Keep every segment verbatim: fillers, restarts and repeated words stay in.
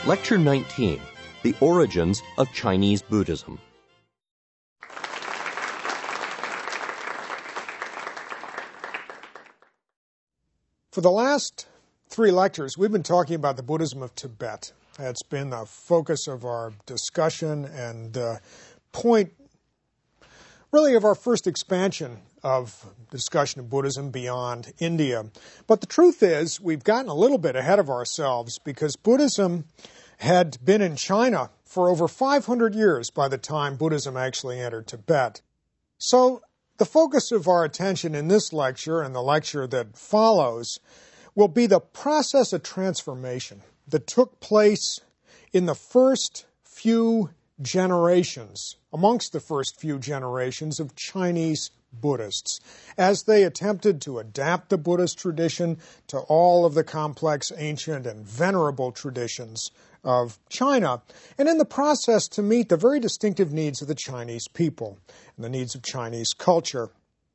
Lecture nineteen, The Origins of Chinese Buddhism. For the last three lectures, we've been talking about the Buddhism of Tibet. It's been the focus of our discussion and uh, point, really, of our first expansion of discussion of Buddhism beyond India. But the truth is, we've gotten a little bit ahead of ourselves because Buddhism had been in China for over five hundred years by the time Buddhism actually entered Tibet. So the focus of our attention in this lecture and the lecture that follows will be the process of transformation that took place in the first few generations, amongst the first few generations of Chinese Buddhists, as they attempted to adapt the Buddhist tradition to all of the complex, ancient, and venerable traditions of China, and in the process to meet the very distinctive needs of the Chinese people and the needs of Chinese culture.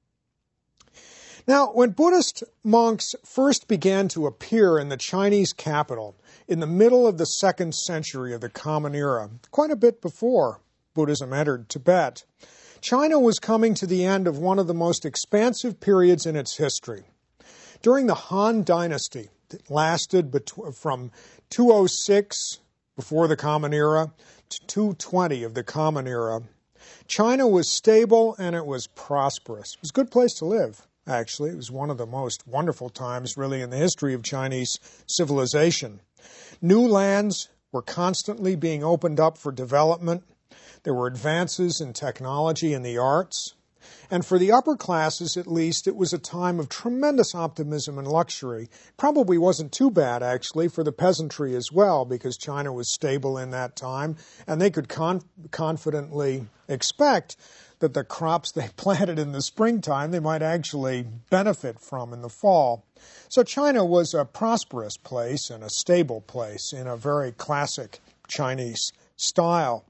Now, when Buddhist monks first began to appear in the Chinese capital in the middle of the second century of the Common Era, quite a bit before Buddhism entered Tibet, China was coming to the end of one of the most expansive periods in its history. During the Han Dynasty, that lasted between, from two oh six, before the Common Era, to two twenty of the Common Era, China was stable and it was prosperous. It was a good place to live, actually. It was one of the most wonderful times, really, in the history of Chinese civilization. New lands were constantly being opened up for development. There were advances in technology and the arts. And for the upper classes, at least, it was a time of tremendous optimism and luxury. Probably wasn't too bad, actually, for the peasantry as well, because China was stable in that time, and they could con- confidently expect that the crops they planted in the springtime they might actually benefit from in the fall. So China was a prosperous place and a stable place in a very classic Chinese style.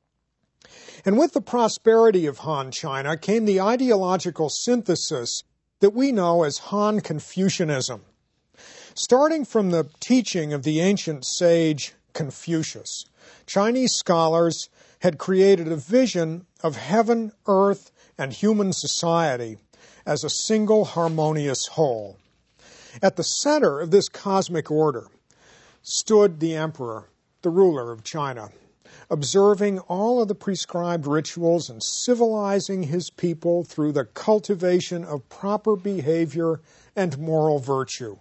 And with the prosperity of Han China came the ideological synthesis that we know as Han Confucianism. Starting from the teaching of the ancient sage Confucius, Chinese scholars had created a vision of heaven, earth, and human society as a single harmonious whole. At the center of this cosmic order stood the emperor, the ruler of China, observing all of the prescribed rituals and civilizing his people through the cultivation of proper behavior and moral virtue.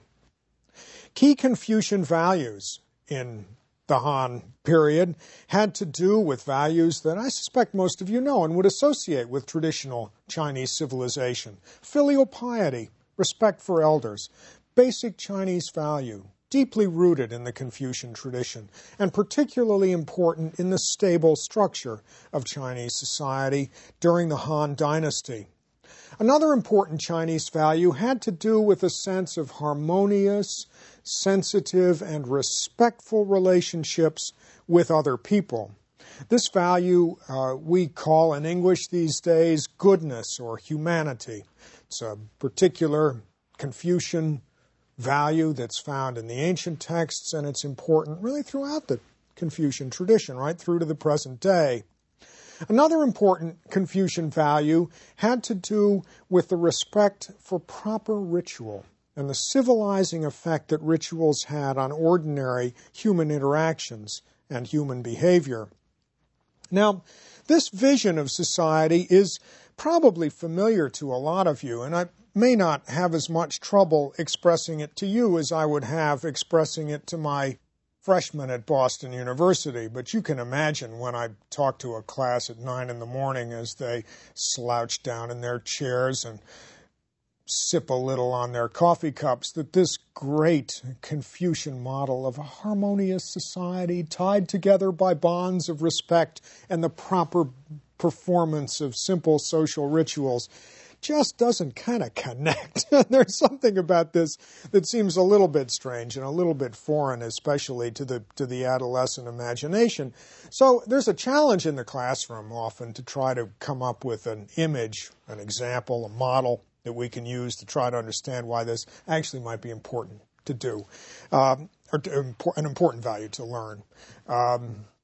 Key Confucian values in the Han period had to do with values that I suspect most of you know and would associate with traditional Chinese civilization. Filial piety, respect for elders, basic Chinese value, deeply rooted in the Confucian tradition, and particularly important in the stable structure of Chinese society during the Han Dynasty. Another important Chinese value had to do with a sense of harmonious, sensitive, and respectful relationships with other people. This value uh, we call in English these days goodness or humanity. It's a particular Confucian value that's found in the ancient texts, and it's important really throughout the Confucian tradition, right through to the present day. Another important Confucian value had to do with the respect for proper ritual and the civilizing effect that rituals had on ordinary human interactions and human behavior. Now, this vision of society is probably familiar to a lot of you, and I may not have as much trouble expressing it to you as I would have expressing it to my freshmen at Boston University. But you can imagine when I talk to a class at nine in the morning as they slouch down in their chairs and sip a little on their coffee cups, that this great Confucian model of a harmonious society tied together by bonds of respect and the proper performance of simple social rituals just doesn't kind of connect. There's something about this that seems a little bit strange and a little bit foreign, especially to the to the adolescent imagination. So there's a challenge in the classroom often to try to come up with an image, an example, a model that we can use to try to understand why this actually might be important to do. Um, or to, an important value to learn. Um,